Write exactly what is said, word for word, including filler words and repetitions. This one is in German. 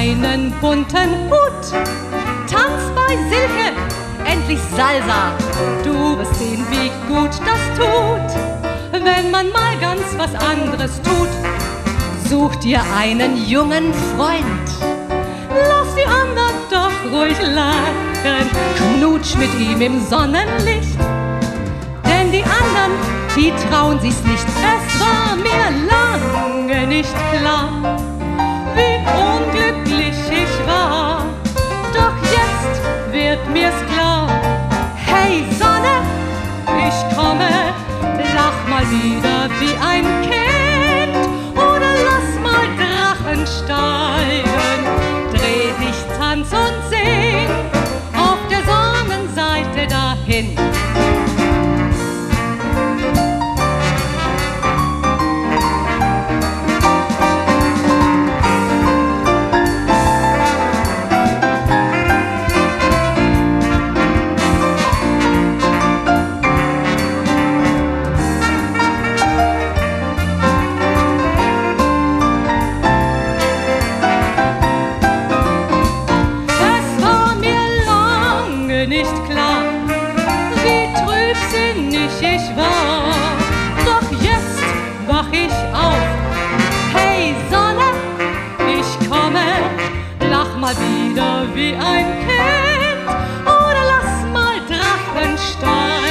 einen bunten Hut. Tanz bei Silke, endlich Salsa. Du wirst sehen, wie gut das tut, wenn man mal ganz was anderes tut. Such dir einen jungen Freund, lass die anderen doch ruhig lachen. Knutsch mit ihm im Sonnenlicht, denn die anderen, die trauen sich's nicht. Es war mir lange nicht klar, wie unglücklich ich war. Doch jetzt wird mir's klar. Hey Sonne, ich komme, lach mal wieder wie ein Kind. Oder lass mal Drachen steigen, dreh dich, tanz und sing auf der Sonnenseite dahin. Nicht klar, wie trübsinnig ich war. Doch jetzt wach ich auf. Hey Sonne, ich komme, lach mal wieder wie ein Kind. Oder lass mal Drachen steigen.